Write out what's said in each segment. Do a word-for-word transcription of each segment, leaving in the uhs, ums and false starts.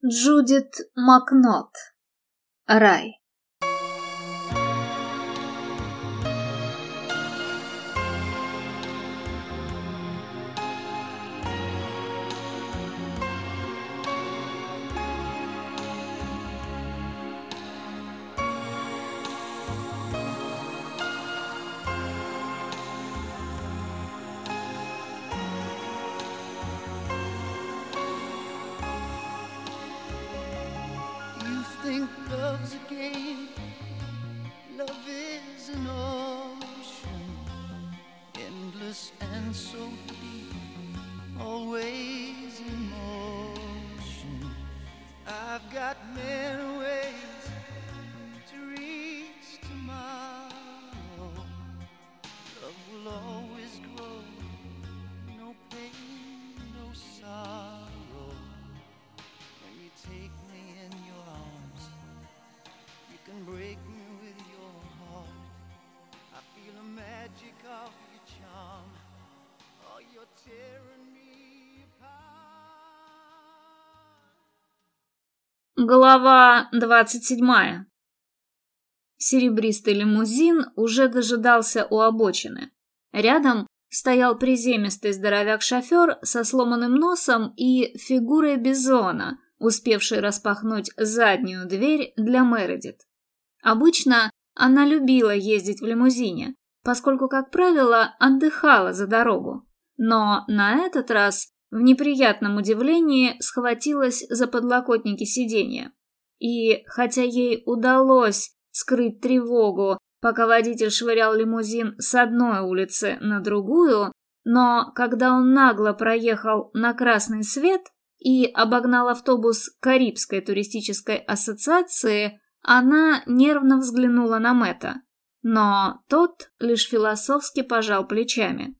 Джудит Макнот. Рай. Think love's a game, love is an ocean, endless and so deep, always in motion. I've got many ways to reach tomorrow. Love will always grow, no pain, no sorrow. When you take me in your arms, you can break me with your heart. I feel the magic of your charm. Oh, you're tearing me apart. Глава двадцать седьмая. Серебристый лимузин уже дожидался у обочины. Рядом стоял приземистый здоровяк-шофер со сломанным носом и фигурой бизона, успевший распахнуть заднюю дверь для Мередит. Обычно она любила ездить в лимузине, поскольку, как правило, отдыхала за дорогу. Но на этот раз в неприятном удивлении схватилась за подлокотники сиденья. И хотя ей удалось скрыть тревогу, пока водитель швырял лимузин с одной улицы на другую, но когда он нагло проехал на красный свет и обогнал автобус Карибской туристической ассоциации, она нервно взглянула на Мэтта, но тот лишь философски пожал плечами.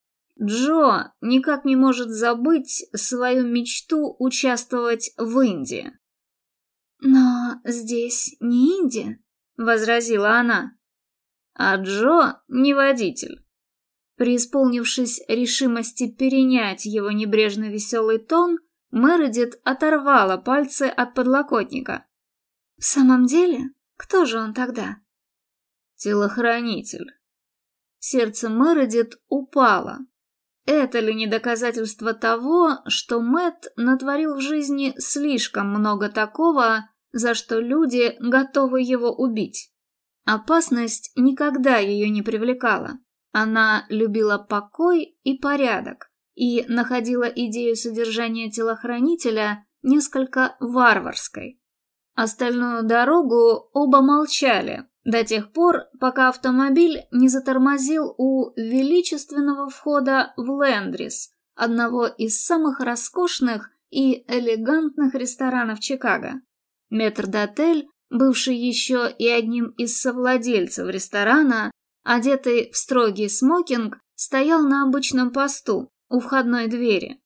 Джо никак не может забыть свою мечту участвовать в Индии. «Но здесь не Индия», — возразила она. А Джо не водитель. Преисполнившись решимости перенять его небрежно веселый тон, Мередит оторвала пальцы от подлокотника. «В самом деле, кто же он тогда?» «Телохранитель». Сердце Мередит упало. Это ли не доказательство того, что Мэтт натворил в жизни слишком много такого, за что люди готовы его убить? Опасность никогда ее не привлекала. Она любила покой и порядок и находила идею содержания телохранителя несколько варварской. Остальную дорогу оба молчали до тех пор, пока автомобиль не затормозил у величественного входа в Лэндрис, одного из самых роскошных и элегантных ресторанов Чикаго. Метрдотель, бывший еще и одним из совладельцев ресторана, одетый в строгий смокинг, стоял на обычном посту у входной двери.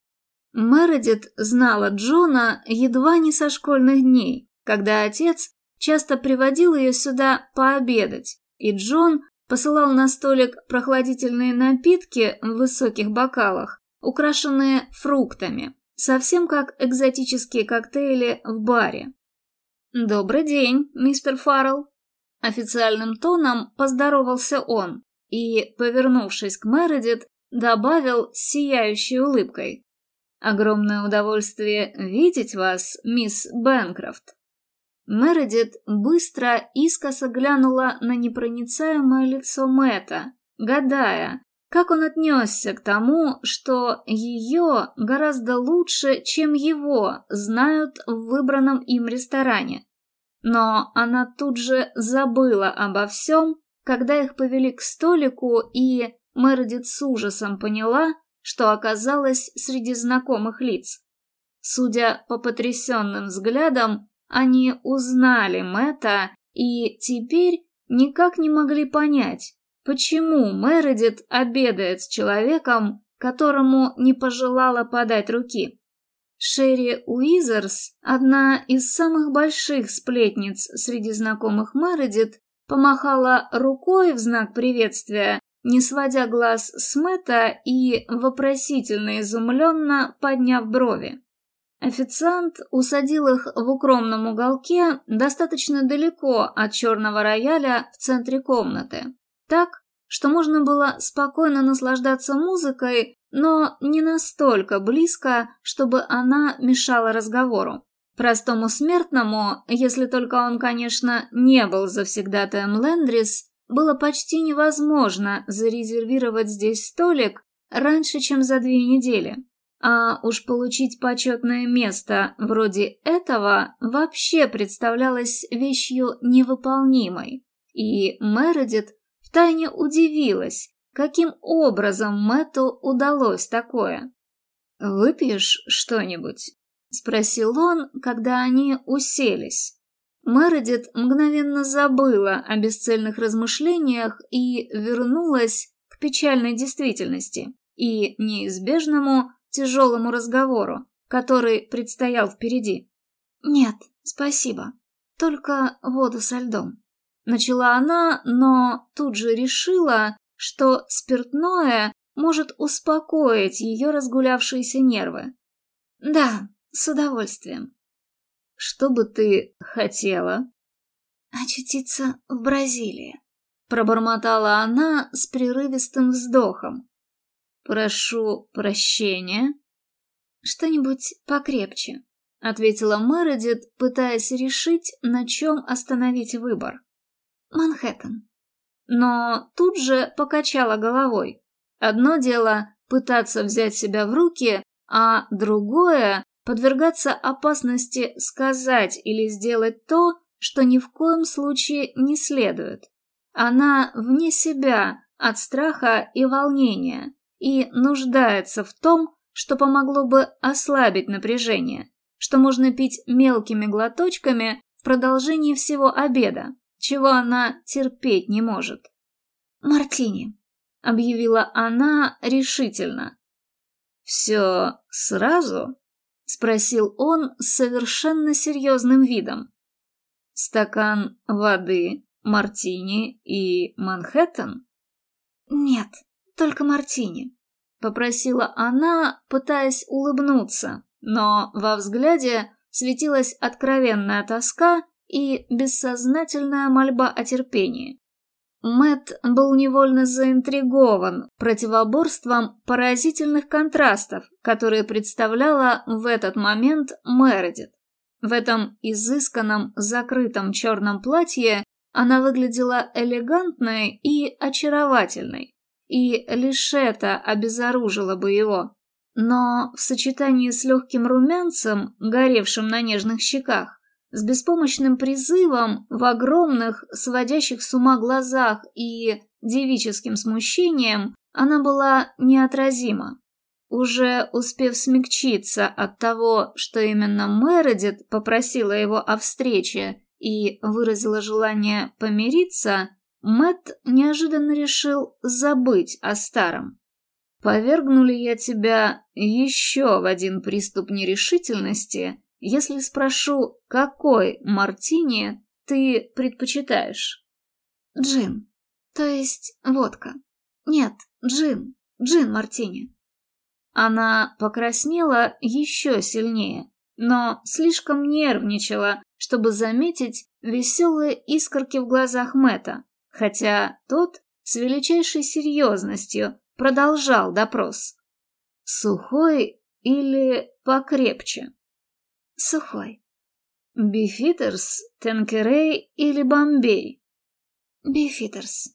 Мередит знала Джона едва не со школьных дней, когда отец часто приводил ее сюда пообедать, и Джон посылал на столик прохладительные напитки в высоких бокалах, украшенные фруктами, совсем как экзотические коктейли в баре. «Добрый день, мистер Фаррелл», — официальным тоном поздоровался он и, повернувшись к Мередит, добавил с сияющей улыбкой: «Огромное удовольствие видеть вас, мисс Бэнкрофт». Мередит быстро искоса глянула на непроницаемое лицо Мэтта, гадая, как он отнесся к тому, что ее гораздо лучше, чем его, знают в выбранном им ресторане. Но она тут же забыла обо всем, когда их повели к столику, и Мередит с ужасом поняла, что оказалась среди знакомых лиц. Судя по потрясенным взглядам, они узнали Мэтта и теперь никак не могли понять, почему Мередит обедает с человеком, которому не пожелала подать руки. Шерри Уизерс, одна из самых больших сплетниц среди знакомых Мередит, помахала рукой в знак приветствия, не сводя глаз с Мэтта и вопросительно изумленно подняв брови. Официант усадил их в укромном уголке достаточно далеко от черного рояля в центре комнаты, так, что можно было спокойно наслаждаться музыкой, но не настолько близко, чтобы она мешала разговору. Простому смертному, если только он, конечно, не был завсегдатаем Лэндрис, было почти невозможно зарезервировать здесь столик раньше, чем за две недели. А уж получить почетное место вроде этого вообще представлялось вещью невыполнимой. И Мередит втайне удивилась, каким образом Мэтту удалось такое. «Выпьешь что-нибудь?» — спросил он, когда они уселись. Мередит мгновенно забыла о бесцельных размышлениях и вернулась к печальной действительности и неизбежному тяжелому разговору, который предстоял впереди. «Нет, спасибо, только воду со льдом», — начала она, но тут же решила, что спиртное может успокоить ее разгулявшиеся нервы. «Да, с удовольствием». «Что бы ты хотела?» «Очутиться в Бразилии», — пробормотала она с прерывистым вздохом. «Прошу прощения». «Что-нибудь покрепче», — ответила Мередит, пытаясь решить, на чем остановить выбор. «Манхэттен». Но тут же покачала головой. Одно дело пытаться взять себя в руки, а другое — подвергаться опасности сказать или сделать то, что ни в коем случае не следует. Она вне себя от страха и волнения и нуждается в том, что помогло бы ослабить напряжение, что можно пить мелкими глоточками в продолжении всего обеда, чего она терпеть не может. «Мартини», — объявила она решительно. «Все сразу?» — спросил он с совершенно серьезным видом. «Стакан воды, мартини и Манхэттен?» «Нет, только мартини», — попросила она, пытаясь улыбнуться, но во взгляде светилась откровенная тоска и бессознательная мольба о терпении. Мэтт был невольно заинтригован противоборством поразительных контрастов, которые представляла в этот момент Мередит. В этом изысканном закрытом черном платье она выглядела элегантной и очаровательной, и лишь это обезоружило бы его. Но в сочетании с легким румянцем, горевшим на нежных щеках, с беспомощным призывом в огромных, сводящих с ума глазах и девическим смущением, она была неотразима. Уже успев смягчиться от того, что именно Мередит попросила его о встрече и выразила желание помириться, Мэтт неожиданно решил забыть о старом. «Повергну ли я тебя еще в один приступ нерешительности, если спрошу, какой мартини ты предпочитаешь?» «Джин, то есть водка. Нет, джин, джин-мартини». Она покраснела еще сильнее, но слишком нервничала, чтобы заметить веселые искорки в глазах Мэтта, хотя тот с величайшей серьезностью продолжал допрос. «Сухой или покрепче?» «Сухой». «Бифитерс, Тенкерей или Бомбей?» «Бифитерс».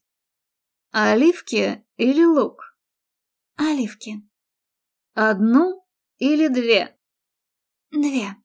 «Оливки или лук?» «Оливки». «Одну или две?» «Две».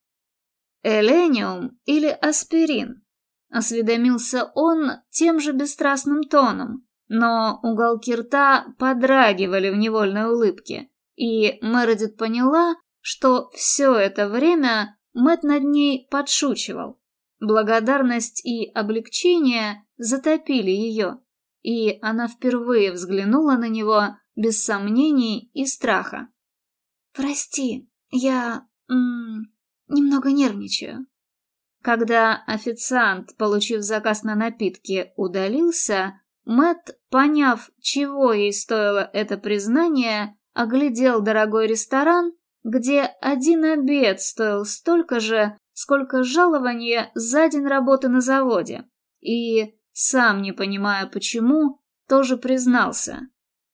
«Элениум или аспирин?» — осведомился он тем же бесстрастным тоном, но уголки рта подрагивали в невольной улыбке, и Мередит поняла, что все это время Мэтт над ней подшучивал. Благодарность и облегчение затопили ее, и она впервые взглянула на него без сомнений и страха. «Прости, я... М- немного нервничаю». Когда официант, получив заказ на напитки, удалился, Мэтт, поняв, чего ей стоило это признание, оглядел дорогой ресторан где один обед стоил столько же, сколько жалование за день работы на заводе. И, сам не понимая почему, тоже признался: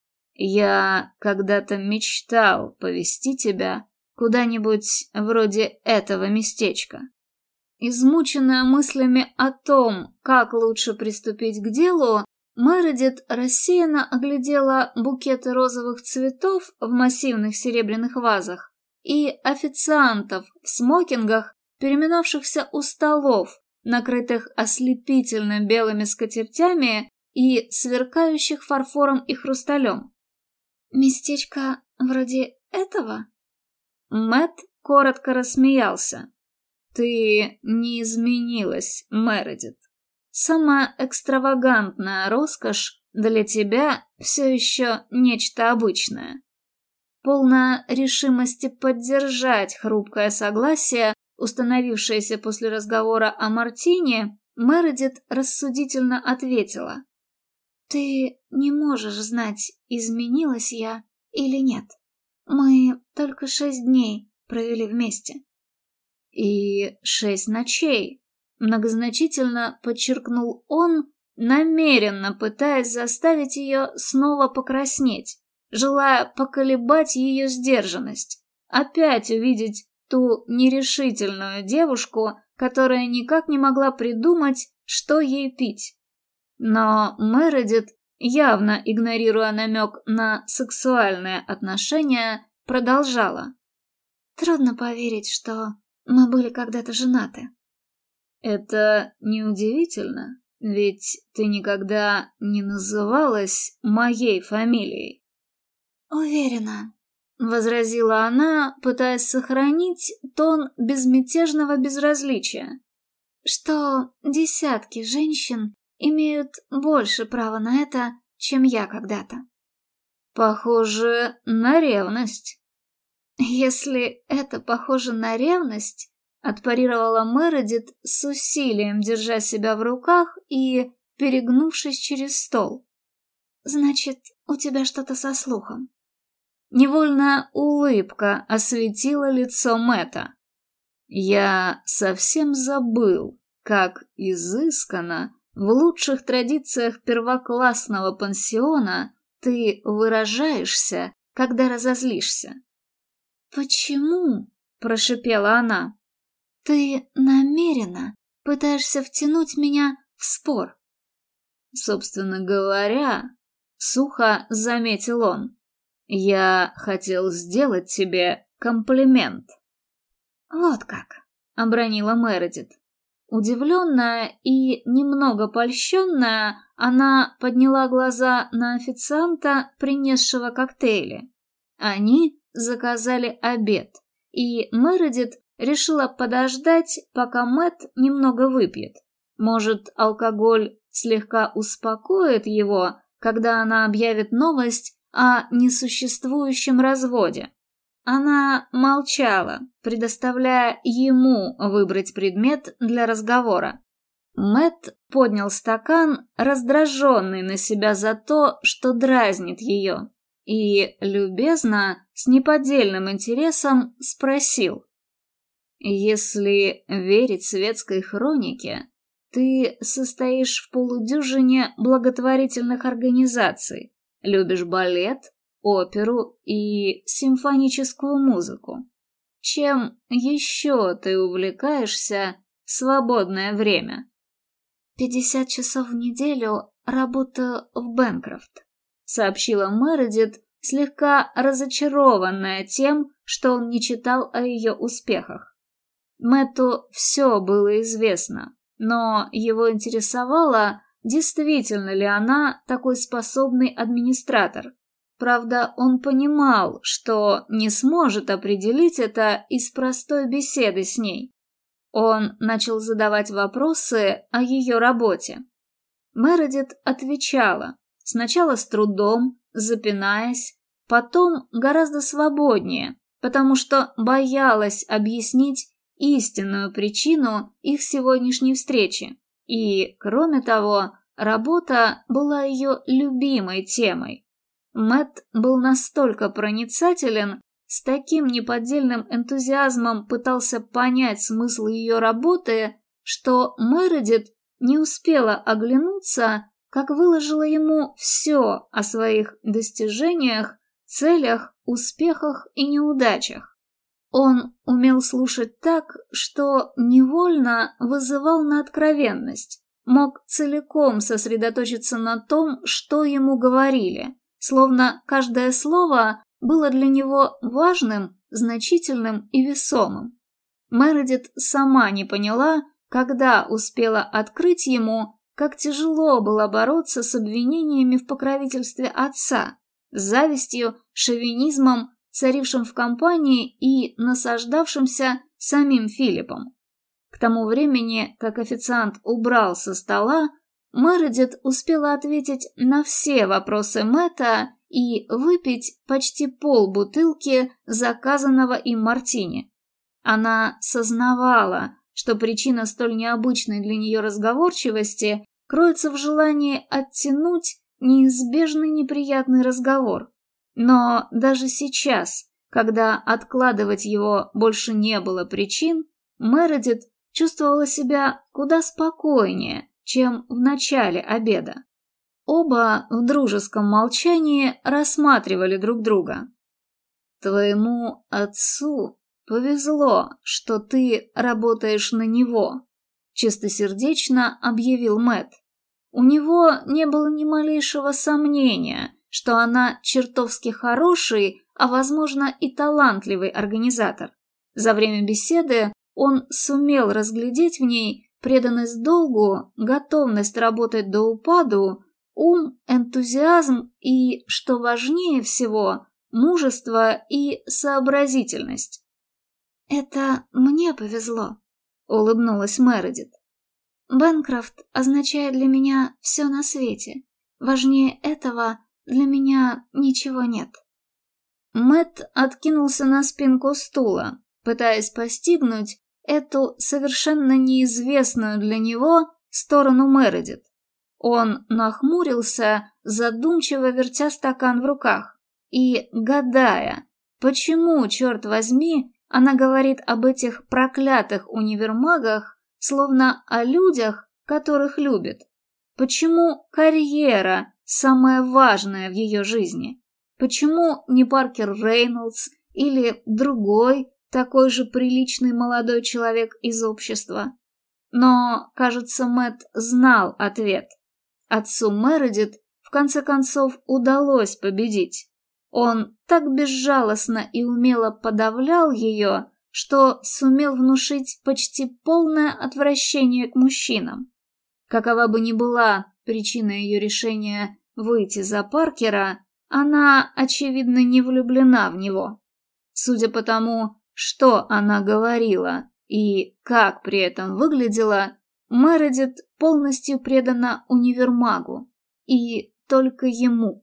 «Я когда-то мечтал повезти тебя куда-нибудь вроде этого местечка». Измученная мыслями о том, как лучше приступить к делу, Мередит рассеянно оглядела букеты розовых цветов в массивных серебряных вазах и официантов в смокингах, переминавшихся у столов, накрытых ослепительно белыми скатертями и сверкающих фарфором и хрусталем. «Местечко вроде этого?» Мэтт коротко рассмеялся. «Ты не изменилась, Мередит. Самая экстравагантная роскошь для тебя все еще нечто обычное». Полная решимости поддержать хрупкое согласие, установившееся после разговора о Мартине, Мередит рассудительно ответила: «Ты не можешь знать, изменилась я или нет. Мы только шесть дней провели вместе». «И шесть ночей», — многозначительно подчеркнул он, намеренно пытаясь заставить ее снова покраснеть, желая поколебать ее сдержанность, опять увидеть ту нерешительную девушку, которая никак не могла придумать, что ей пить. Но Мередит, явно игнорируя намек на сексуальные отношения, продолжала: «Трудно поверить, что мы были когда-то женаты». «Это неудивительно, ведь ты никогда не называлась моей фамилией». «Уверена», — возразила она, пытаясь сохранить тон безмятежного безразличия, «что десятки женщин имеют больше права на это, чем я когда-то». «Похоже на ревность». «Если это похоже на ревность», — отпарировала Мередит с усилием, держа себя в руках и перегнувшись через стол, «значит, у тебя что-то со слухом». Невольная улыбка осветила лицо Мэтта. «Я совсем забыл, как изысканно в лучших традициях первоклассного пансиона ты выражаешься, когда разозлишься». «Почему?» – прошипела она. «Ты намеренно пытаешься втянуть меня в спор». «Собственно говоря», – сухо заметил он, «я хотел сделать тебе комплимент». «Вот как», — обронила Мередит. Удивленная и немного польщенная, она подняла глаза на официанта, принесшего коктейли. Они заказали обед, и Мередит решила подождать, пока Мэтт немного выпьет. Может, алкоголь слегка успокоит его, когда она объявит новость о несуществующем разводе. Она молчала, предоставляя ему выбрать предмет для разговора. Мэтт поднял стакан, раздраженный на себя за то, что дразнит ее, и любезно, с неподдельным интересом спросил: «Если верить светской хронике, ты состоишь в полудюжине благотворительных организаций, любишь балет, оперу и симфоническую музыку. Чем еще ты увлекаешься в свободное время?» «Пятьдесят часов в неделю работаю в Бэнкрофт», — сообщила Мередит, слегка разочарованная тем, что он не читал о ее успехах. Мэтту все было известно, но его интересовало, действительно ли она такой способный администратор. Правда, он понимал, что не сможет определить это из простой беседы с ней. Он начал задавать вопросы о ее работе. Мередит отвечала, сначала с трудом, запинаясь, потом гораздо свободнее, потому что боялась объяснить истинную причину их сегодняшней встречи. И, кроме того, работа была ее любимой темой. Мэтт был настолько проницателен, с таким неподдельным энтузиазмом пытался понять смысл ее работы, что Мередит не успела оглянуться, как выложила ему все о своих достижениях, целях, успехах и неудачах. Он умел слушать так, что невольно вызывал на откровенность, мог целиком сосредоточиться на том, что ему говорили, словно каждое слово было для него важным, значительным и весомым. Мередит сама не поняла, когда успела открыть ему, как тяжело было бороться с обвинениями в покровительстве отца, с завистью, шовинизмом, царившим в компании и насаждавшимся самим Филиппом. К тому времени, как официант убрал со стола, Мередит успела ответить на все вопросы Мэтта и выпить почти полбутылки заказанного им мартини. Она сознавала, что причина столь необычной для нее разговорчивости кроется в желании оттянуть неизбежный неприятный разговор. Но даже сейчас, когда откладывать его больше не было причин, Мередит чувствовала себя куда спокойнее, чем в начале обеда. Оба в дружеском молчании рассматривали друг друга. «Твоему отцу повезло, что ты работаешь на него», — чистосердечно объявил Мэтт. У него не было ни малейшего сомнения, что она чертовски хороший, а, возможно, и талантливый организатор. За время беседы он сумел разглядеть в ней преданность долгу, готовность работать до упаду, ум, энтузиазм и, что важнее всего, мужество и сообразительность. «Это мне повезло», — улыбнулась Мередит. «Бэнкрофт означает для меня все на свете. Важнее этого для меня ничего нет». Мэтт откинулся на спинку стула, пытаясь постигнуть эту совершенно неизвестную для него сторону Мередит. Он нахмурился, задумчиво вертя стакан в руках и гадая, почему, черт возьми, она говорит об этих проклятых универмагах, словно о людях, которых любит. Почему карьера самое важное в ее жизни? Почему не Паркер Рейнольдс или другой, такой же приличный молодой человек из общества? Но, кажется, Мэтт знал ответ. Отцу Мередит, в конце концов, удалось победить. Он так безжалостно и умело подавлял ее, что сумел внушить почти полное отвращение к мужчинам. Какова бы ни была причина ее решения выйти за Паркера, она, очевидно, не влюблена в него. Судя по тому, что она говорила и как при этом выглядела, Мередит полностью предана универмагу, и только ему.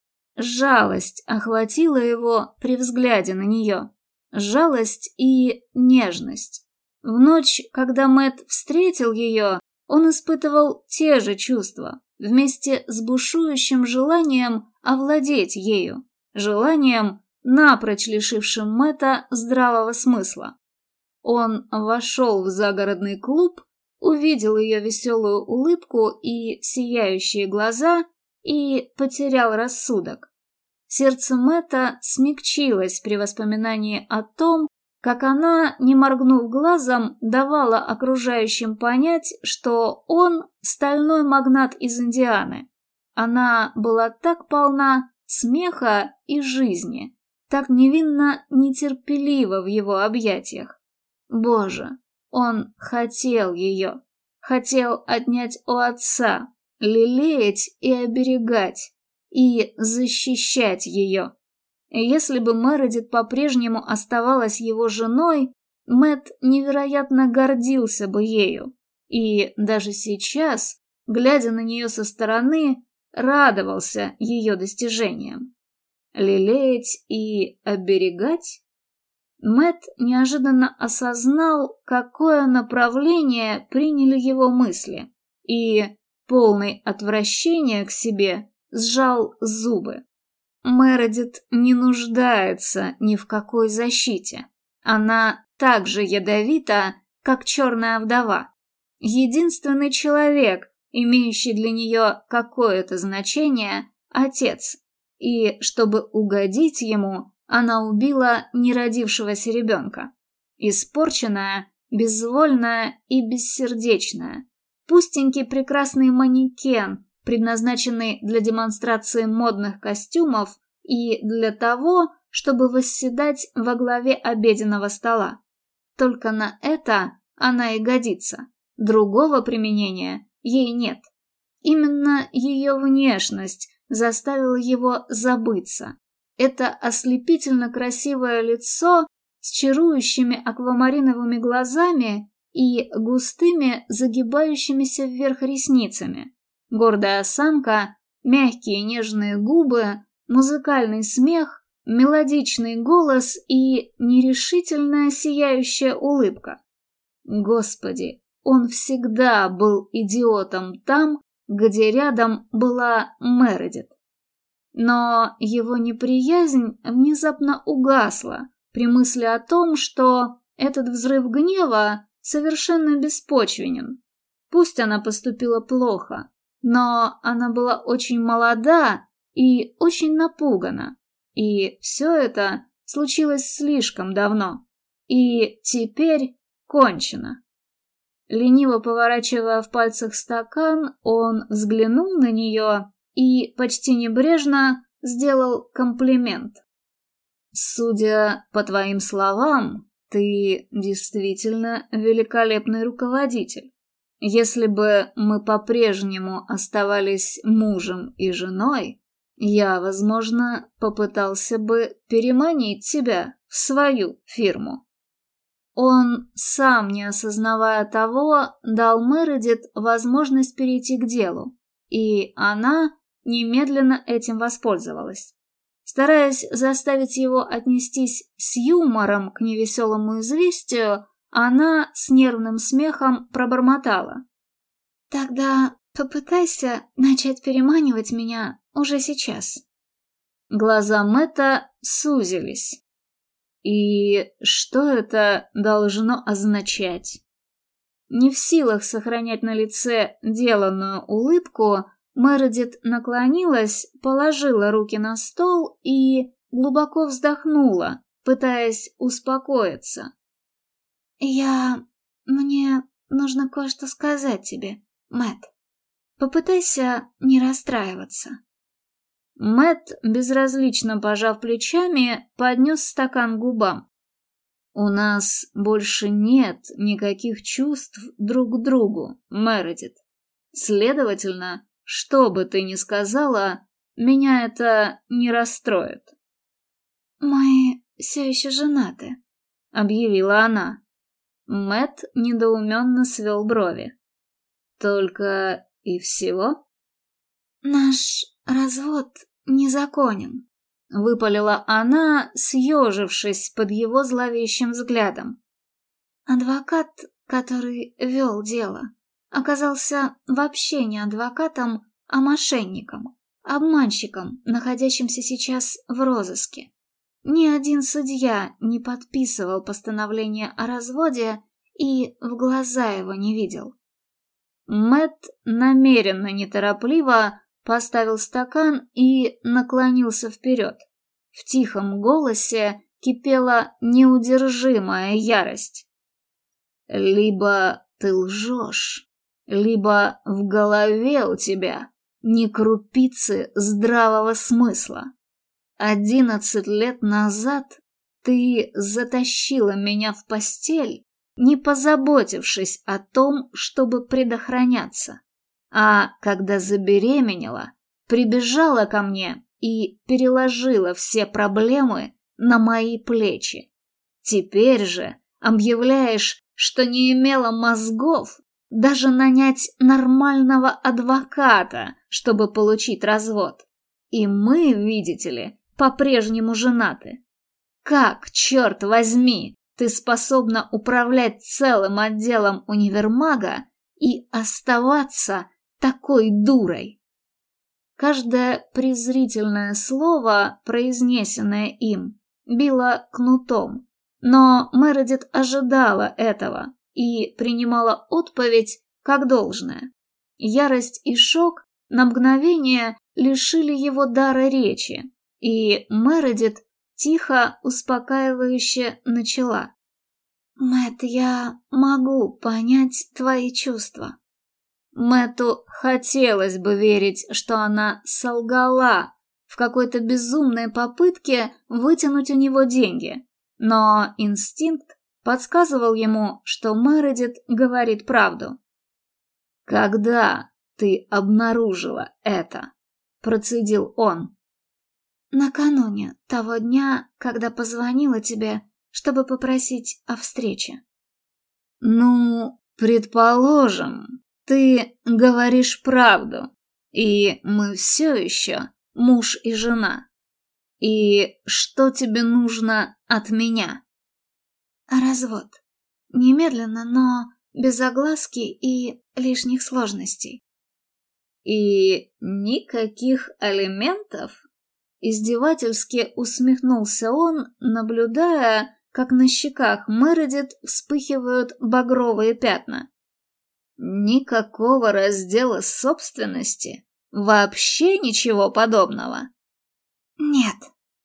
Жалость охватила его при взгляде на нее. Жалость и нежность. В ночь, когда Мэтт встретил ее, он испытывал те же чувства, вместе с бушующим желанием овладеть ею, желанием, напрочь лишившим Мэтта здравого смысла. Он вошел в загородный клуб, увидел ее веселую улыбку и сияющие глаза и потерял рассудок. Сердце Мэтта смягчилось при воспоминании о том, как она, не моргнув глазом, давала окружающим понять, что он стальной магнат из Индианы. Она была так полна смеха и жизни, так невинно нетерпелива в его объятиях. Боже, он хотел ее, хотел отнять у отца, лелеять и оберегать, и защищать ее. Если бы Мередит по-прежнему оставалась его женой, Мэтт невероятно гордился бы ею, и даже сейчас, глядя на нее со стороны, радовался ее достижениям. Лелеять и оберегать? Мэтт неожиданно осознал, какое направление приняли его мысли, и, полный отвращения к себе, сжал зубы. Мередит не нуждается ни в какой защите. Она так же ядовита, как черная вдова. Единственный человек, имеющий для нее какое-то значение, — отец. И, чтобы угодить ему, она убила неродившегося ребенка. Испорченная, безвольная и бессердечная. Пустенький прекрасный манекен, предназначенный для демонстрации модных костюмов и для того, чтобы восседать во главе обеденного стола. Только на это она и годится. Другого применения ей нет. Именно ее внешность заставила его забыться. Это ослепительно красивое лицо с чарующими аквамариновыми глазами и густыми загибающимися вверх ресницами. Гордая осанка, мягкие нежные губы, музыкальный смех, мелодичный голос и нерешительная сияющая улыбка. Господи, он всегда был идиотом там, где рядом была Мередит. Но его неприязнь внезапно угасла при мысли о том, что этот взрыв гнева совершенно беспочвенен. Пусть она поступила плохо, но она была очень молода и очень напугана, и все это случилось слишком давно, и теперь кончено. Лениво поворачивая в пальцах стакан, он взглянул на нее и почти небрежно сделал комплимент. «Судя по твоим словам, ты действительно великолепный руководитель. Если бы мы по-прежнему оставались мужем и женой, я, возможно, попытался бы переманить тебя в свою фирму». Он, сам не осознавая того, дал Мередит возможность перейти к делу, и она немедленно этим воспользовалась. Стараясь заставить его отнестись с юмором к невеселому известию, она с нервным смехом пробормотала: «Тогда попытайся начать переманивать меня уже сейчас». Глаза Мэтта сузились. «И что это должно означать?» Не в силах сохранять на лице деланную улыбку, Мередит наклонилась, положила руки на стол и глубоко вздохнула, пытаясь успокоиться. «Я... мне нужно кое-что сказать тебе, Мэтт. Попытайся не расстраиваться». Мэтт, безразлично пожав плечами, поднес стакан к губам. «У нас больше нет никаких чувств друг к другу, Мередит. Следовательно, что бы ты ни сказала, меня это не расстроит». «Мы все еще женаты», — объявила она. Мэтт недоуменно свел брови. «Только и всего?» «Наш развод незаконен», — выпалила она, съежившись под его зловещим взглядом. «Адвокат, который вел дело, оказался вообще не адвокатом, а мошенником, обманщиком, находящимся сейчас в розыске. Ни один судья не подписывал постановление о разводе и в глаза его не видел». Мэтт намеренно неторопливо поставил стакан и наклонился вперед. В тихом голосе кипела неудержимая ярость. «Либо ты лжешь, либо в голове у тебя ни крупицы здравого смысла. Одиннадцать лет назад ты затащила меня в постель, не позаботившись о том, чтобы предохраняться. А когда забеременела, прибежала ко мне и переложила все проблемы на мои плечи. Теперь же объявляешь, что не имела мозгов даже нанять нормального адвоката, чтобы получить развод. И мы, видите ли, по-прежнему женаты. Как, черт возьми, ты способна управлять целым отделом универмага и оставаться такой дурой?» Каждое презрительное слово, произнесенное им, било кнутом, но Мередит ожидала этого и принимала отповедь как должное. Ярость и шок на мгновение лишили его дара речи, и Мередит тихо, успокаивающе начала. «Мэтт, я могу понять твои чувства». Мэтту хотелось бы верить, что она солгала в какой-то безумной попытке вытянуть у него деньги, но инстинкт подсказывал ему, что Мередит говорит правду. «Когда ты обнаружила это?» – процедил он. «Накануне того дня, когда позвонила тебе, чтобы попросить о встрече». «Ну, предположим, ты говоришь правду, и мы все еще муж и жена. И что тебе нужно от меня?» «Развод. Немедленно, но без огласки и лишних сложностей». «И никаких алиментов?» Издевательски усмехнулся он, наблюдая, как на щеках Мередит вспыхивают багровые пятна. «Никакого раздела собственности? Вообще ничего подобного?» «Нет».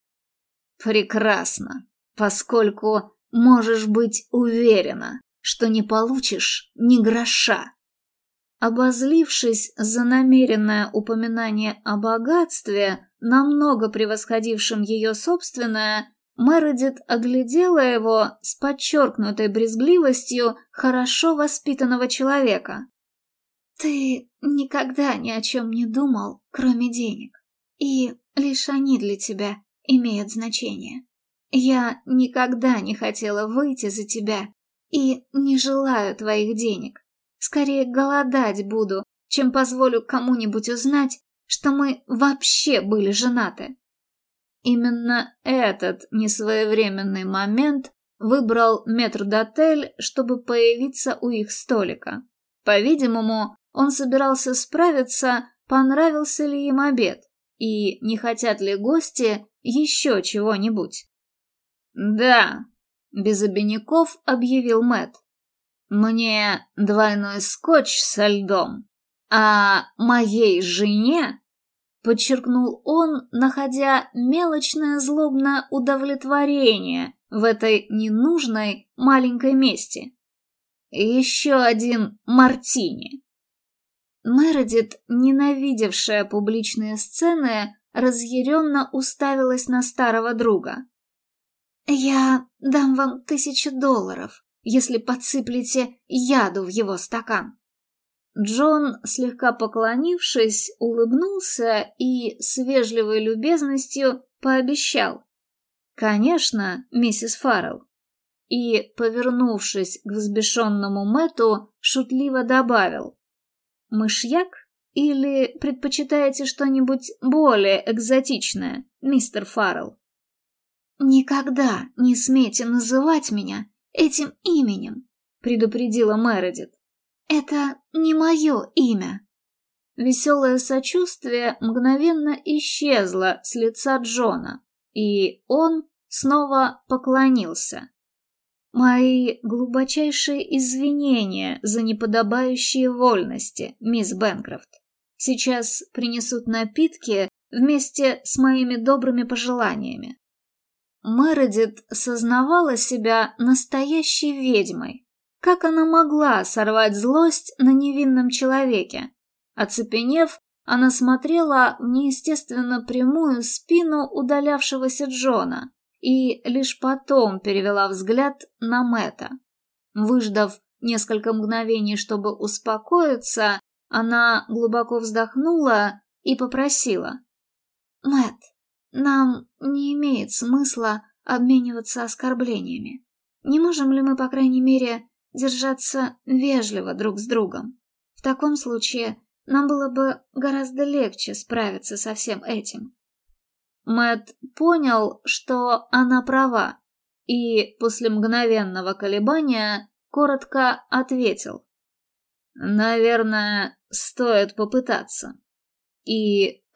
«Прекрасно, поскольку можешь быть уверена, что не получишь ни гроша». Обозлившись за намеренное упоминание о богатстве, намного превосходившем ее собственное, Мередит оглядела его с подчеркнутой брезгливостью хорошо воспитанного человека. «Ты никогда ни о чем не думал, кроме денег, и лишь они для тебя имеют значение. Я никогда не хотела выйти за тебя и не желаю твоих денег. Скорее голодать буду, чем позволю кому-нибудь узнать, что мы вообще были женаты». Именно этот несвоевременный момент выбрал метрдотель, чтобы появиться у их столика. По-видимому, он собирался справиться, понравился ли им обед, и не хотят ли гости еще чего-нибудь. «Да», — без обиняков объявил Мэтт. «Мне двойной скотч со льдом, а моей жене...» Подчеркнул он, находя мелочное злобное удовлетворение в этой ненужной маленькой мести. «Еще один мартини». Мередит, ненавидевшая публичные сцены, разъяренно уставилась на старого друга. «Я дам вам тысячу долларов, если подсыплете яду в его стакан». Джон, слегка поклонившись, улыбнулся и с вежливой любезностью пообещал: «Конечно, миссис Фаррелл». И, повернувшись к взбешенному Мэтту, шутливо добавил: «Мышьяк? Или предпочитаете что-нибудь более экзотичное, мистер Фаррелл?» «Никогда не смейте называть меня этим именем», — предупредила Мередит. «Это не мое имя». Веселое сочувствие мгновенно исчезло с лица Джона, и он снова поклонился. «Мои глубочайшие извинения за неподобающие вольности, мисс Бэнкрофт. Сейчас принесут напитки вместе с моими добрыми пожеланиями». Мередит сознавала себя настоящей ведьмой. Как она могла сорвать злость на невинном человеке? Оцепенев, она смотрела в неестественно прямую спину удалявшегося Джона и лишь потом перевела взгляд на Мэтта. Выждав несколько мгновений, чтобы успокоиться, она глубоко вздохнула и попросила: «Мэтт, нам не имеет смысла обмениваться оскорблениями. Не можем ли мы, по крайней мере, держаться вежливо друг с другом? В таком случае нам было бы гораздо легче справиться со всем этим». Мэтт понял, что она права, и после мгновенного колебания коротко ответил: «Наверное, стоит попытаться». И,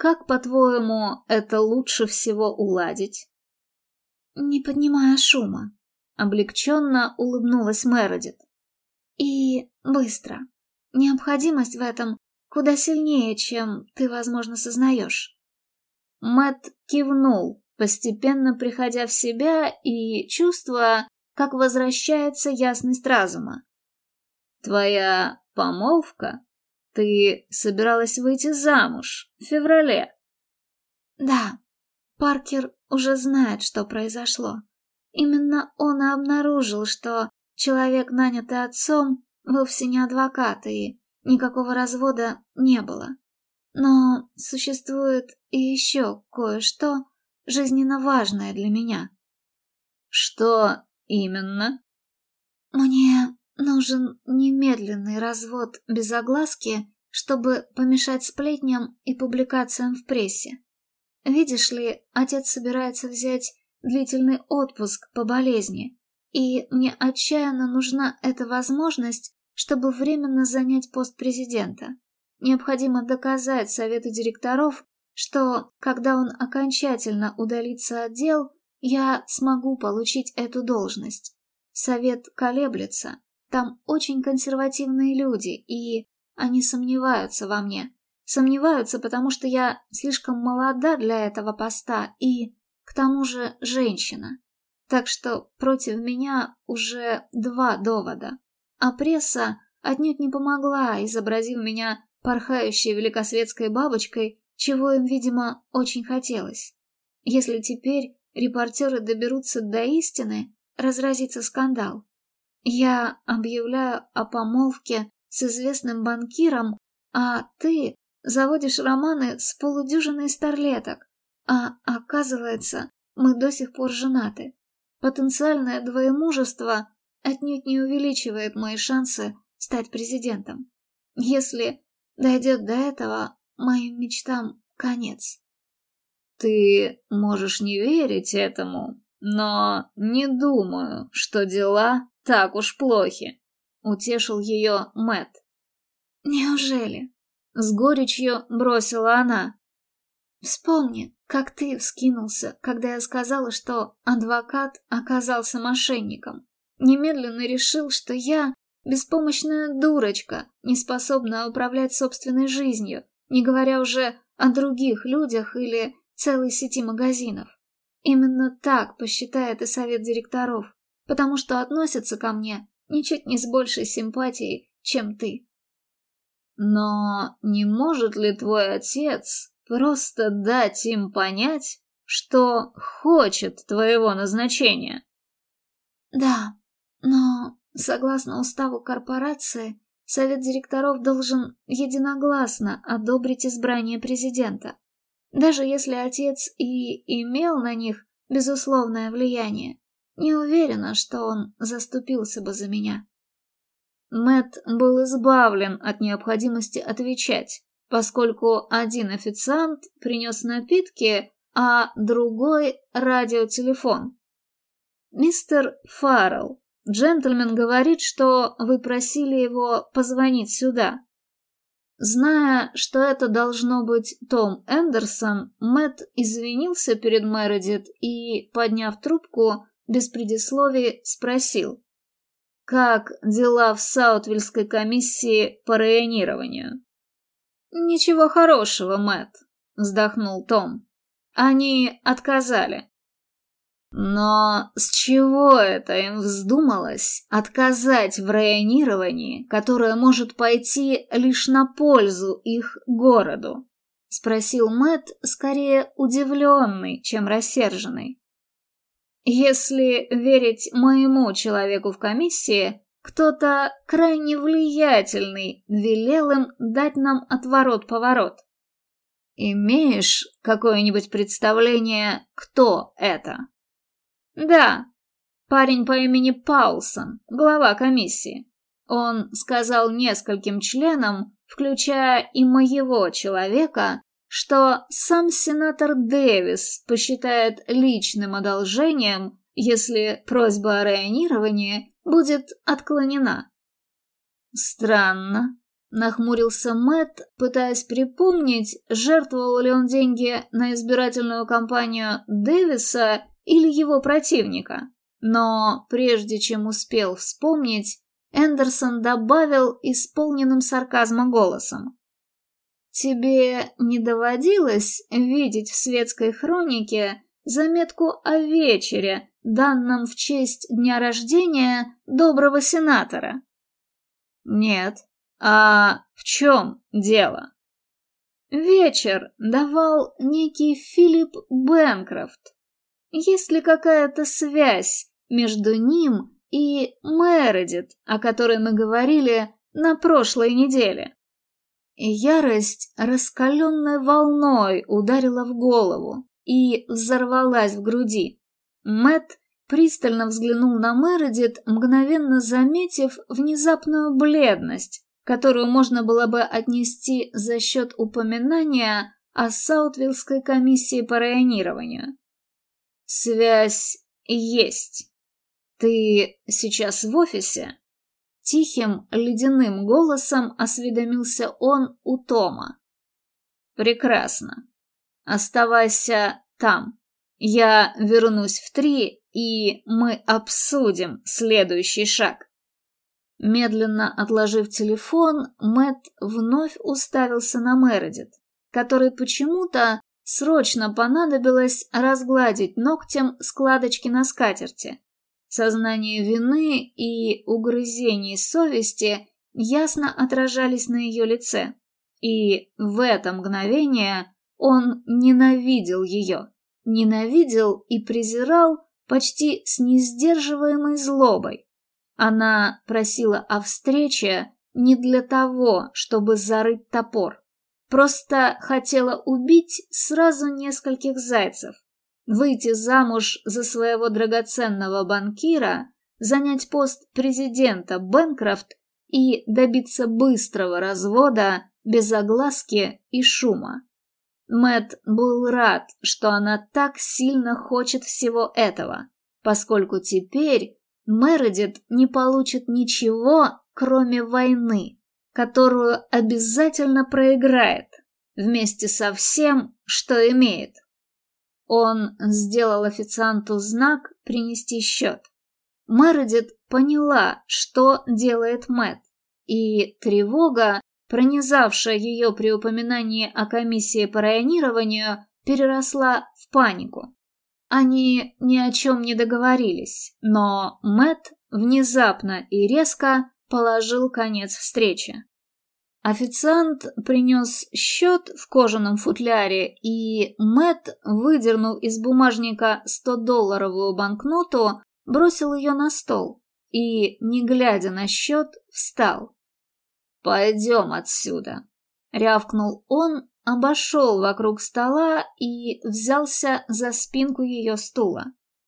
как, по-твоему, это лучше всего уладить?» «Не поднимая шума», — облегченно улыбнулась Мередит. «И быстро. Необходимость в этом куда сильнее, чем ты, возможно, сознаешь». Мэтт кивнул, постепенно приходя в себя и чувствуя, как возвращается ясность разума. «Твоя помолвка? Ты собиралась выйти замуж в феврале?» «Да, Паркер уже знает, что произошло. Именно он и обнаружил, что человек, нанятый отцом, вовсе не адвокат, и никакого развода не было. Но существует и еще кое-что жизненно важное для меня». «Что именно?» «Мне нужен немедленный развод без огласки, чтобы помешать сплетням и публикациям в прессе. Видишь ли, отец собирается взять длительный отпуск по болезни, и мне отчаянно нужна эта возможность, чтобы временно занять пост президента. Необходимо доказать совету директоров, что, когда он окончательно удалится от дел, я смогу получить эту должность. Совет колеблется, там очень консервативные люди, и они сомневаются во мне. Сомневаются, потому что я слишком молода для этого поста и, к тому же, женщина. Так что против меня уже два довода. А пресса отнюдь не помогла, изобразив меня порхающей великосветской бабочкой, чего им, видимо, очень хотелось. Если теперь репортеры доберутся до истины, разразится скандал. Я объявляю о помолвке с известным банкиром, а ты заводишь романы с полудюжиной старлеток, а оказывается, мы до сих пор женаты. Потенциальное двоемужество отнюдь не увеличивает мои шансы стать президентом. Если дойдет до этого, моим мечтам конец». «Ты можешь не верить этому, но не думаю, что дела так уж плохи», — утешил ее Мэтт. «Неужели?» — с горечью бросила она. «Вспомни, как ты вскинулся, когда я сказала, что адвокат оказался мошенником. Немедленно решил, что я беспомощная дурочка, не способная управлять собственной жизнью, не говоря уже о других людях или целой сети магазинов. Именно так посчитает и совет директоров, потому что относится ко мне ничуть не с большей симпатией, чем ты». «Но не может ли твой отец просто дать им понять, что хочет твоего назначения?» «Да, но, согласно уставу корпорации, совет директоров должен единогласно одобрить избрание президента. Даже если отец и имел на них безусловное влияние, не уверена, что он заступился бы за меня». Мэтт был избавлен от необходимости отвечать, поскольку один официант принес напитки, а другой — радиотелефон. «Мистер Фаррелл, джентльмен говорит, что вы просили его позвонить сюда». Зная, что это должно быть Том Эндерсон, Мэтт извинился перед Мередит и, подняв трубку, без предисловий спросил: «Как дела в Саутвиллской комиссии по районированию?» «Ничего хорошего, Мэтт», — вздохнул Том. «Они отказали». «Но с чего это им вздумалось отказать в районировании, которое может пойти лишь на пользу их городу?» — спросил Мэтт, скорее удивленный, чем рассерженный. «Если верить моему человеку в комиссии, кто-то крайне влиятельный велел им дать нам отворот-поворот. Имеешь какое-нибудь представление, кто это?» «Да, парень по имени Паулсон, глава комиссии. Он сказал нескольким членам, включая и моего человека, что сам сенатор Дэвис посчитает личным одолжением, если просьба о районировании будет отклонена». «Странно. Нахмурился Мэтт, пытаясь припомнить, жертвовал ли он деньги на избирательную кампанию Дэвиса или его противника. Но прежде чем успел вспомнить, Эндерсон добавил исполненным сарказма голосом. «Тебе не доводилось видеть в светской хронике заметку о вечере, данном в честь дня рождения доброго сенатора?» «Нет. А в чем дело?» «Вечер давал некий Филипп Бэнкрофт. Есть ли какая-то связь между ним и Мередит, о которой мы говорили на прошлой неделе?» Ярость раскаленной волной ударила в голову и взорвалась в груди. Мэтт пристально взглянул на Мередит, мгновенно заметив внезапную бледность, которую можно было бы отнести за счет упоминания о Саутвиллской комиссии по районированию. «Связь есть. Ты сейчас в офисе?» Тихим, ледяным голосом осведомился он у Тома. «Прекрасно. Оставайся там. Я вернусь в три, и мы обсудим следующий шаг». Медленно отложив телефон, Мэтт вновь уставился на Мередит, которой почему-то срочно понадобилось разгладить ногтем складочки на скатерти. Сознание вины и угрызений совести ясно отражались на ее лице, и в это мгновение он ненавидел ее, ненавидел и презирал почти с несдерживаемой злобой. Она просила о встрече не для того, чтобы зарыть топор, просто хотела убить сразу нескольких зайцев. Выйти замуж за своего драгоценного банкира, занять пост президента Бэнкрофт и добиться быстрого развода без огласки и шума. Мэтт был рад, что она так сильно хочет всего этого, поскольку теперь Мередит не получит ничего, кроме войны, которую обязательно проиграет, вместе со всем, что имеет. Он сделал официанту знак принести счет. Мередит поняла, что делает Мэтт, и тревога, пронизавшая ее при упоминании о комиссии по районированию, переросла в панику. Они ни о чем не договорились, но Мэтт внезапно и резко положил конец встрече. Официант принес счет в кожаном футляре, и Мэтт, выдернув из бумажника стодолларовую банкноту, бросил ее на стол и, не глядя на счет, встал. «Пойдем отсюда», — рявкнул он, обошел вокруг стола и взялся за спинку ее стула.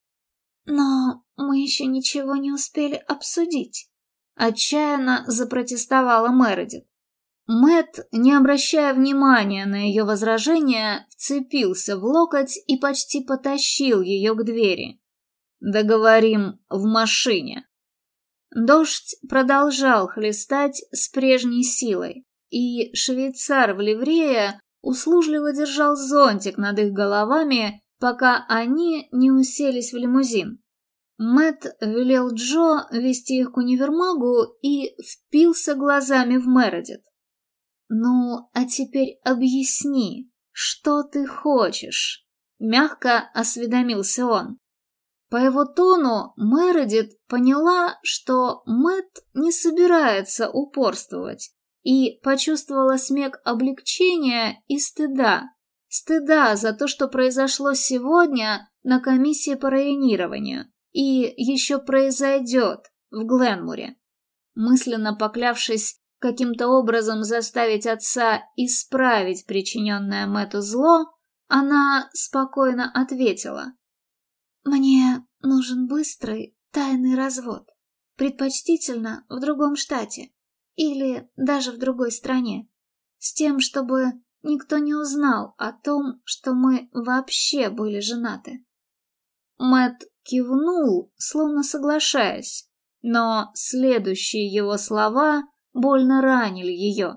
«Но мы еще ничего не успели обсудить», — отчаянно запротестовала Мередит. Мэтт, не обращая внимания на ее возражения, вцепился в локоть и почти потащил ее к двери. «Договорим в машине». Дождь продолжал хлестать с прежней силой, и швейцар в ливрее услужливо держал зонтик над их головами, пока они не уселись в лимузин. Мэтт велел Джо вести их к универмагу и впился глазами в Мередит. «Ну, а теперь объясни, что ты хочешь?» — мягко осведомился он. По его тону Мередит поняла, что Мэтт не собирается упорствовать, и почувствовала смех облегчения и стыда. Стыда за то, что произошло сегодня на комиссии по районированию и еще произойдет в Гленмуре. Мысленно поклявшись каким-то образом заставить отца исправить причиненное Мэтту зло, она спокойно ответила. «Мне нужен быстрый, тайный развод, предпочтительно в другом штате или даже в другой стране, с тем, чтобы никто не узнал о том, что мы вообще были женаты». Мэтт кивнул, словно соглашаясь, но следующие его слова больно ранили ее.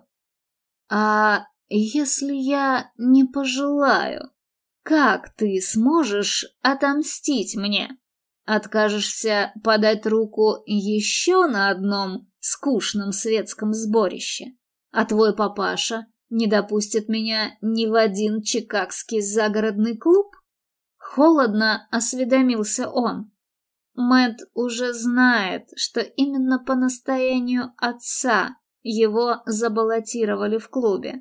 А если я не пожелаю, как ты сможешь отомстить мне? Откажешься подать руку еще на одном скучном светском сборище, а твой папаша не допустит меня ни в один чикагский загородный клуб? Холодно осведомился он. Мэтт уже знает, что именно по настоянию отца его забаллотировали в клубе.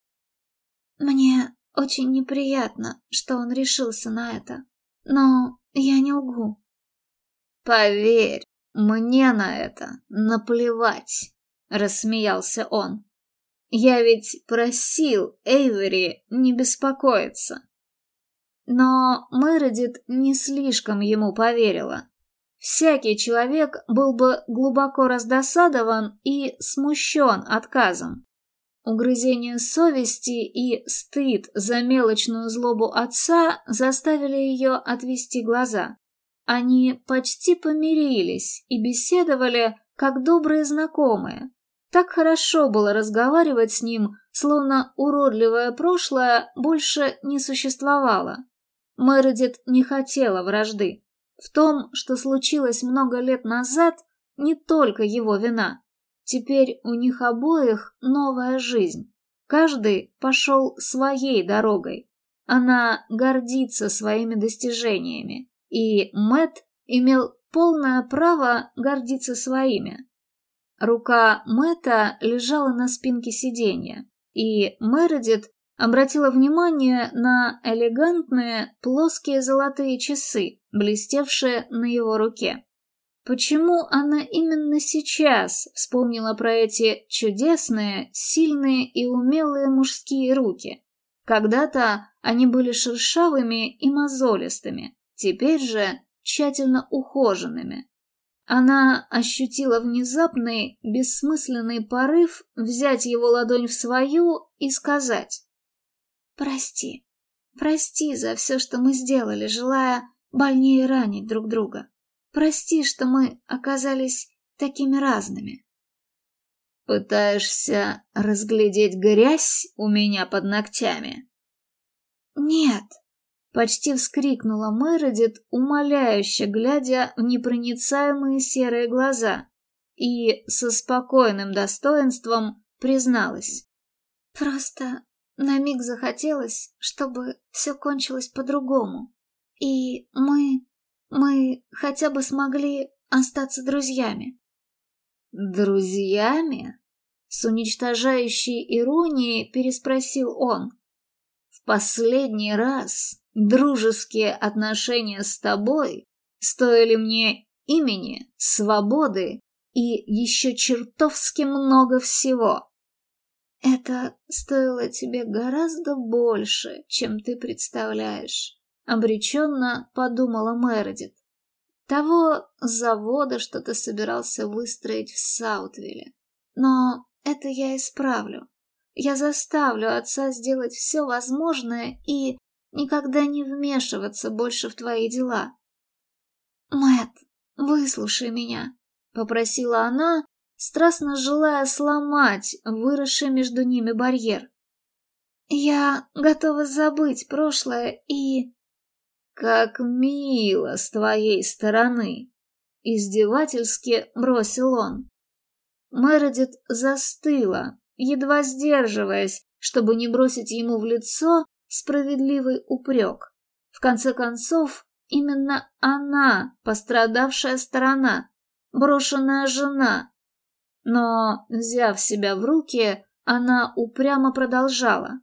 Мне очень неприятно, что он решился на это, но я не лгу. Поверь, мне на это наплевать, рассмеялся он. Я ведь просил Эйвери не беспокоиться. Но Мередит не слишком ему поверила. Всякий человек был бы глубоко раздосадован и смущен отказом. Угрызение совести и стыд за мелочную злобу отца заставили ее отвести глаза. Они почти помирились и беседовали, как добрые знакомые. Так хорошо было разговаривать с ним, словно уродливое прошлое больше не существовало. Мередит не хотела вражды. В том, что случилось много лет назад, не только его вина. Теперь у них обоих новая жизнь. Каждый пошел своей дорогой. Она гордится своими достижениями, и Мэтт имел полное право гордиться своими. Рука Мэтта лежала на спинке сиденья, и Мередит обратила внимание на элегантные плоские золотые часы, блестевшие на его руке. Почему она именно сейчас вспомнила про эти чудесные, сильные и умелые мужские руки? Когда-то они были шершавыми и мозолистыми, теперь же тщательно ухоженными. Она ощутила внезапный, бессмысленный порыв взять его ладонь в свою и сказать: «Прости, прости за все, что мы сделали, желая больнее ранить друг друга. Прости, что мы оказались такими разными». «Пытаешься разглядеть грязь у меня под ногтями?» «Нет», — почти вскрикнула Мередит, умоляюще глядя в непроницаемые серые глаза, и со спокойным достоинством призналась: «Просто на миг захотелось, чтобы все кончилось по-другому, и мы, мы хотя бы смогли остаться друзьями». «Друзьями?» — с уничтожающей иронией переспросил он. «В последний раз дружеские отношения с тобой стоили мне имени, свободы и еще чертовски много всего». «Это стоило тебе гораздо больше, чем ты представляешь», — обреченно подумала Мередит. «Того завода, что ты собирался выстроить в Саутвилле. Но это я исправлю. Я заставлю отца сделать все возможное и никогда не вмешиваться больше в твои дела». «Мэтт, выслушай меня», — попросила она, страстно желая сломать выросший между ними барьер. «Я готова забыть прошлое и...» «Как мило с твоей стороны!» — издевательски бросил он. Мередит застыла, едва сдерживаясь, чтобы не бросить ему в лицо справедливый упрек. В конце концов, именно она пострадавшая сторона, брошенная жена. Но, взяв себя в руки, она упрямо продолжала.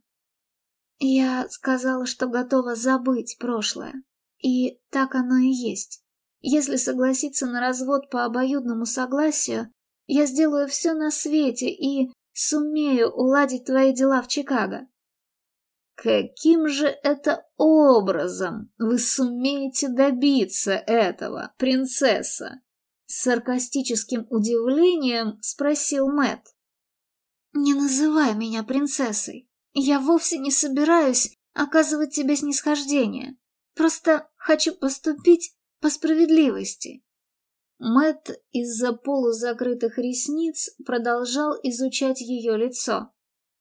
«Я сказала, что готова забыть прошлое. И так оно и есть. Если согласиться на развод по обоюдному согласию, я сделаю все на свете и сумею уладить твои дела в Чикаго». «Каким же это образом вы сумеете добиться этого, принцесса?» С саркастическим удивлением спросил Мэтт. «Не называй меня принцессой. Я вовсе не собираюсь оказывать тебе снисхождение. Просто хочу поступить по справедливости». Мэтт из-за полузакрытых ресниц продолжал изучать ее лицо.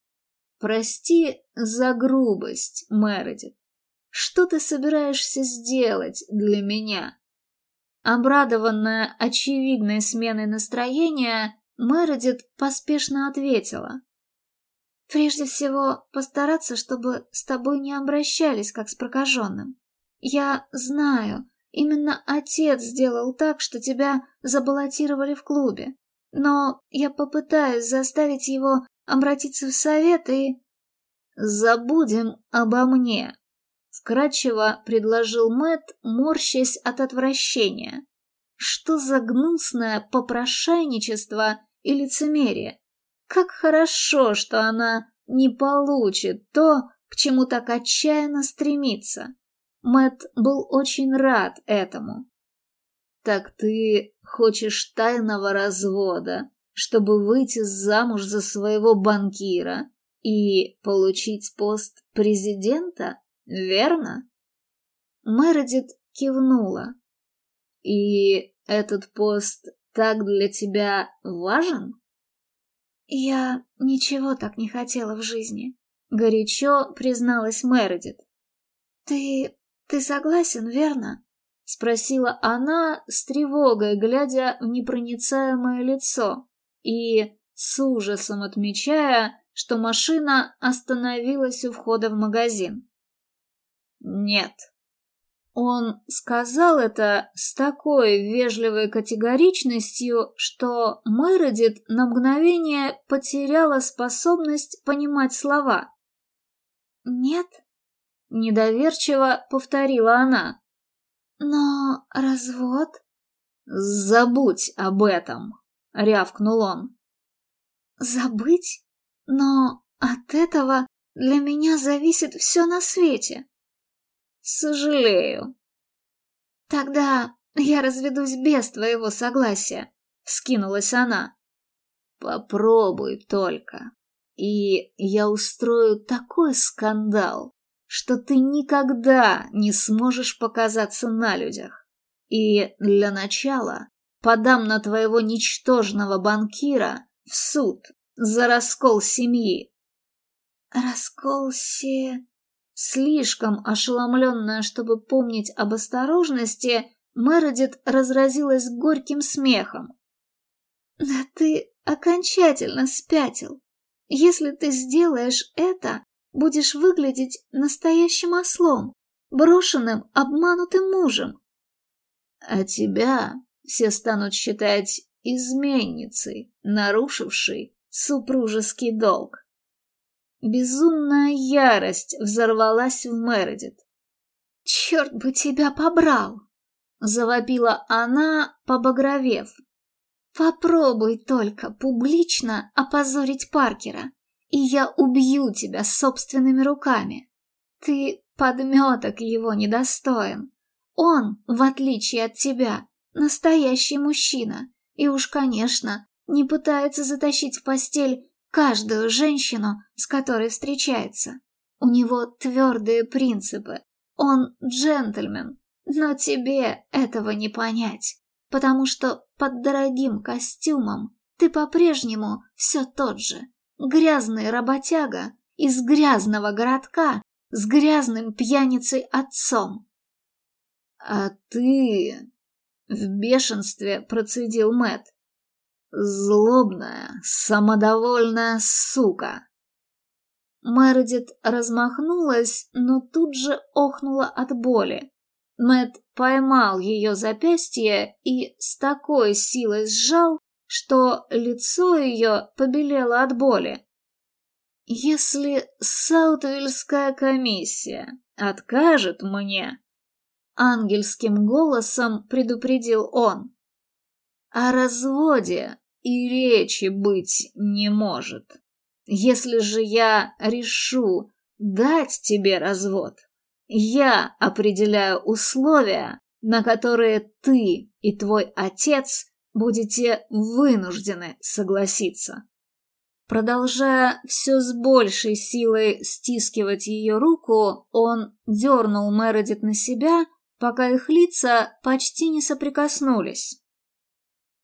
«Прости за грубость, Мередит. Что ты собираешься сделать для меня?» Обрадованная очевидной сменой настроения, Мередит поспешно ответила. «Прежде всего, постараться, чтобы с тобой не обращались, как с прокаженным. Я знаю, именно отец сделал так, что тебя забаллотировали в клубе. Но я попытаюсь заставить его обратиться в совет и...» «Забудем обо мне», — вкратчиво предложил Мэтт, морщась от отвращения. «Что за гнусное попрошайничество и лицемерие? Как хорошо, что она не получит то, к чему так отчаянно стремится». Мэтт был очень рад этому. «Так ты хочешь тайного развода, чтобы выйти замуж за своего банкира и получить пост президента, верно?» Мередит кивнула. «И этот пост так для тебя важен?» «Я ничего так не хотела в жизни», — горячо призналась Мередит. «Ты... ты согласен, верно?» — спросила она с тревогой, глядя в непроницаемое лицо и с ужасом отмечая, что машина остановилась у входа в магазин. «Нет». Он сказал это с такой вежливой категоричностью, что Мередит на мгновение потеряла способность понимать слова. «Нет?» — недоверчиво повторила она. «Но развод?» «Забудь об этом», — рявкнул он. «Забыть? Но от этого для меня зависит все на свете». «Сожалею». «Тогда я разведусь без твоего согласия», — вскинулась она. «Попробуй только, и я устрою такой скандал, что ты никогда не сможешь показаться на людях. И для начала подам на твоего ничтожного банкира в суд за раскол семьи». «Раскол се...» Слишком ошеломленная, чтобы помнить об осторожности, Мередит разразилась горьким смехом. «Да ты окончательно спятил. Если ты сделаешь это, будешь выглядеть настоящим ослом, брошенным, обманутым мужем. А тебя все станут считать изменницей, нарушившей супружеский долг». Безумная ярость взорвалась в Мередит. «Черт бы тебя побрал!» — завопила она, побагровев. «Попробуй только публично опозорить Паркера, и я убью тебя собственными руками. Ты подметок его недостоин. Он, в отличие от тебя, настоящий мужчина, и уж, конечно, не пытается затащить в постель каждую женщину, с которой встречается. У него твердые принципы. Он джентльмен. Но тебе этого не понять, потому что под дорогим костюмом ты по-прежнему все тот же. Грязный работяга из грязного городка с грязным пьяницей-отцом. «А ты...» — в бешенстве процедил Мэтт. «Злобная, самодовольная сука!» Мередит размахнулась, но тут же охнула от боли. Мэтт поймал ее запястье и с такой силой сжал, что лицо ее побелело от боли. «Если Саутвиллская комиссия откажет мне...» — ангельским голосом предупредил он. «О разводе и речи быть не может. Если же я решу дать тебе развод, я определяю условия, на которые ты и твой отец будете вынуждены согласиться». Продолжая все с большей силой стискивать ее руку, он дернул Мередит на себя, пока их лица почти не соприкоснулись.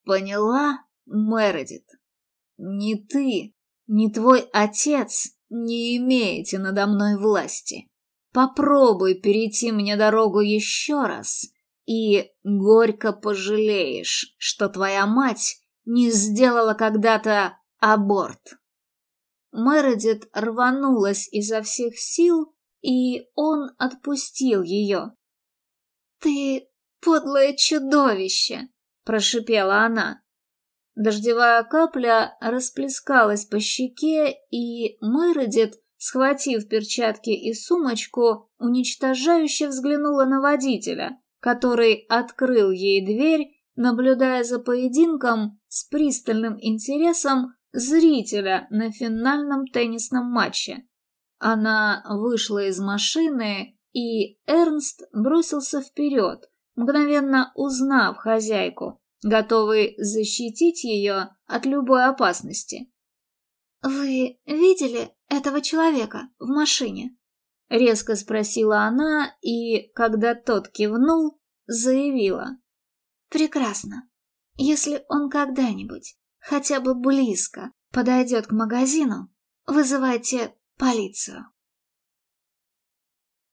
Поняла, Мередит? Ни ты, ни твой отец не имеете надо мной власти. Попробуй перейти мне дорогу еще раз, и горько пожалеешь, что твоя мать не сделала когда-то аборт». Мередит рванулась изо всех сил, и он отпустил ее. «Ты подлое чудовище!» — прошипела она. Дождевая капля расплескалась по щеке, и Мередит, схватив перчатки и сумочку, уничтожающе взглянула на водителя, который открыл ей дверь, наблюдая за поединком с пристальным интересом зрителя на финальном теннисном матче. Она вышла из машины, и Эрнст бросился вперед, мгновенно узнав хозяйку, готовый защитить ее от любой опасности. «Вы видели этого человека в машине?» — резко спросила она, и, когда тот кивнул, заявила. «Прекрасно. Если он когда-нибудь, хотя бы близко, подойдет к магазину, вызывайте полицию».